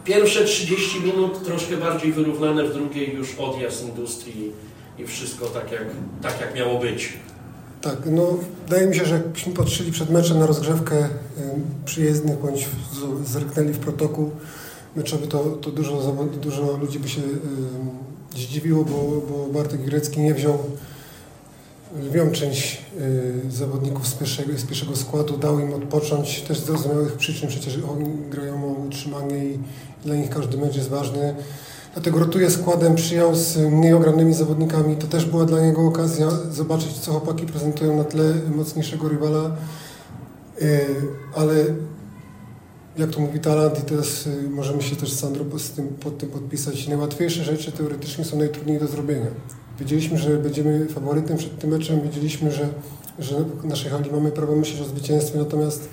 Pierwsze 30 minut troszkę bardziej wyrównane, w drugiej już odjazd Industrii i wszystko tak jak miało być. Tak, no wydaje mi się, że jakbyśmy patrzyli przed meczem na rozgrzewkę przyjezdnych, bądź zerknęli w protokół meczowy, to dużo ludzi by się zdziwiło, bo Bartek Jurecki nie wziął lwią część zawodników z pierwszego składu, dał im odpocząć, też z zrozumiałych przyczyn, przecież oni grają o utrzymanie i dla nich każdy mecz jest ważny. Dlatego rotuje składem, przyjął z mniej ogranymi zawodnikami. To też była dla niego okazja zobaczyć, co chłopaki prezentują na tle mocniejszego rywala. Ale jak to mówi talent i teraz możemy się też z Sandro pod tym podpisać. Najłatwiejsze rzeczy teoretycznie są najtrudniej do zrobienia. Wiedzieliśmy, że będziemy faworytem przed tym meczem, wiedzieliśmy, że w naszej hali mamy prawo myśleć o zwycięstwie, natomiast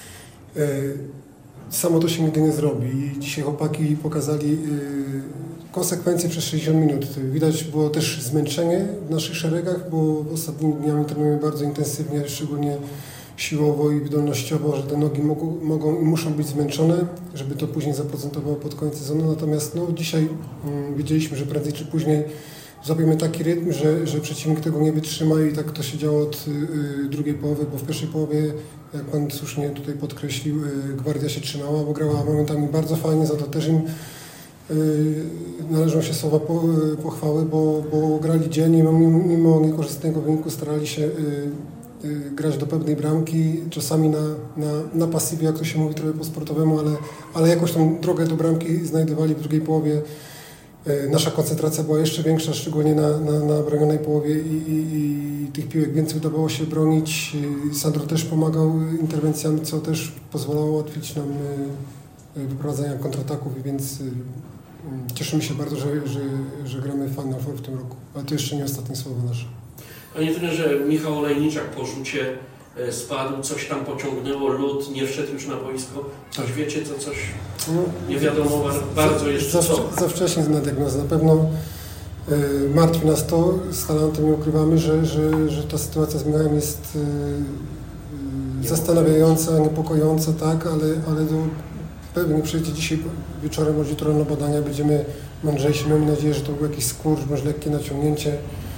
samo to się nigdy nie zrobi i dzisiaj chłopaki pokazali konsekwencje przez 60 minut. Widać było też zmęczenie w naszych szeregach, bo ostatnimi dniami trenujemy bardzo intensywnie, szczególnie siłowo i wydolnościowo, że te nogi mogą i muszą być zmęczone, żeby to później zaprocentowało pod koniec sezonu. Natomiast dzisiaj wiedzieliśmy, że prędzej czy później złapiemy taki rytm, że przeciwnik tego nie wytrzyma i tak to się działo od drugiej połowy, bo w pierwszej połowie, jak Pan słusznie tutaj podkreślił, Gwardia się trzymała, bo grała momentami bardzo fajnie, za to też im należą się słowa pochwały, bo grali dziennie, mimo niekorzystnego wyniku starali się grać do pewnej bramki, czasami na pasywie, jak to się mówi trochę po sportowemu, ale jakoś tą drogę do bramki znajdowali w drugiej połowie. Nasza koncentracja była jeszcze większa, szczególnie na bronionej połowie i tych piłek więcej udawało się bronić. Sandro też pomagał interwencjami, co też pozwalało ułatwić nam wyprowadzenia kontrataków, więc cieszymy się bardzo, że gramy Final Four w tym roku. Ale to jeszcze nie ostatnie słowo nasze. Panie trenerze, Michał Olejniczak po rzucie spadł, coś tam pociągnęło, lód, nie wszedł już na boisko. Coś wiecie, coś nie wiadomo bardzo jeszcze co. Za wcześnie na diagnozę. Na pewno martwi nas to, z Talentem nie ukrywamy, że ta sytuacja z Michałem jest zastanawiająca, niepokojąca, tak, ale pewnie przyjdzie dzisiaj wieczorem bądź jutro na badania, będziemy mądrzejsi. Mamy nadzieję, że to był jakiś skurcz, bądź lekkie naciągnięcie.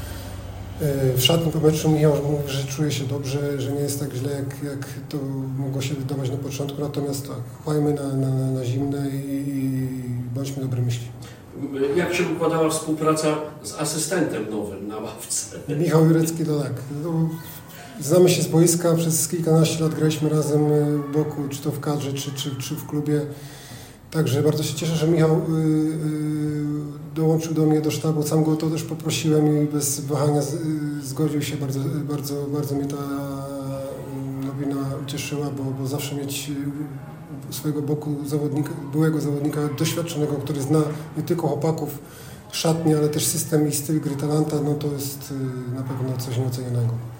W szatni po meczu Michał mówi, że czuje się dobrze, że nie jest tak źle, jak to mogło się wydawać na początku, natomiast tak, chłajmy na zimne i bądźmy dobrej myśli. Jak się układała współpraca z asystentem nowym na ławce? Michał Jurecki to tak. Znamy się z boiska, przez kilkanaście lat graliśmy razem w boku, czy to w kadrze, czy w klubie. Także bardzo się cieszę, że Michał dołączył do mnie do sztabu. Sam go to też poprosiłem i bez wahania zgodził się. Bardzo mnie ta nowina ucieszyła, bo zawsze mieć swojego boku byłego zawodnika doświadczonego, który zna nie tylko chłopaków, szatni, ale też system i styl gry Talanta, no to jest na pewno coś nieocenionego.